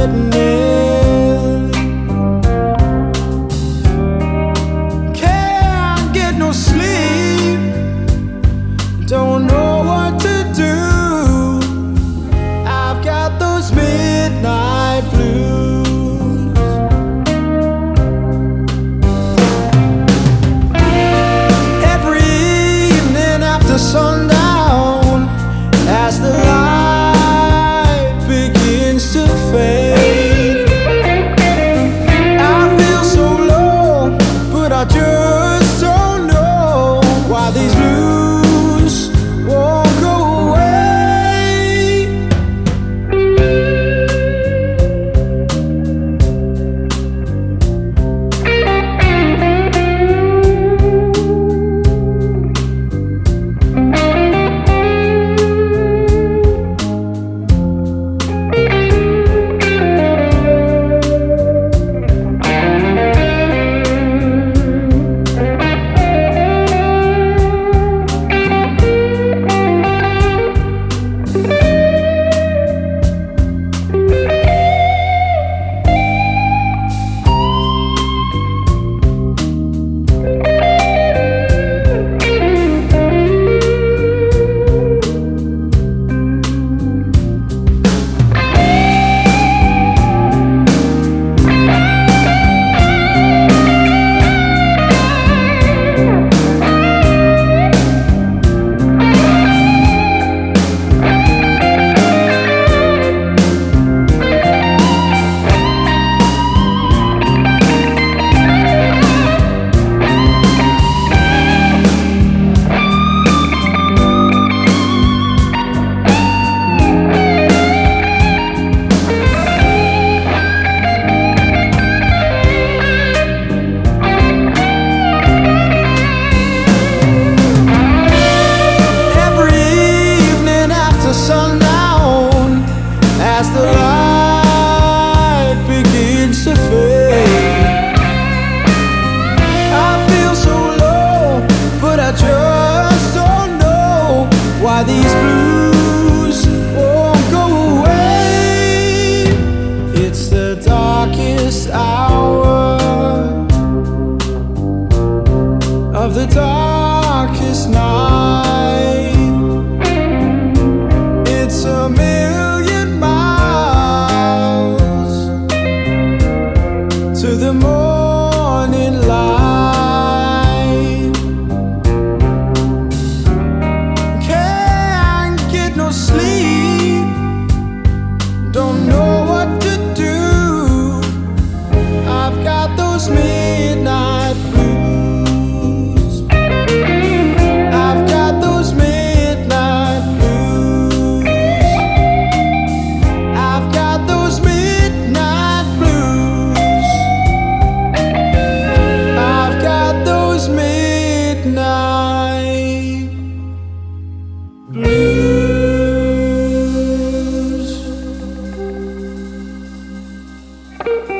setting in. Can't get no sleep, don't know what to do. I've got those midnight blues. Every evening after sundown, as the light begins to fade, I feel so low, but I just don't know why these blues won't go away. Sundown, as the light begins to fade, I feel so low, but I just don't know why these blues won't go away. It's the darkest hour of the darkest night. It's a million miles to the morning light. Can't get no sleep, don't know what to do. I've got those midnight blues. I've got those midnight blues. I've got those midnight blues. I've got those midnight blues.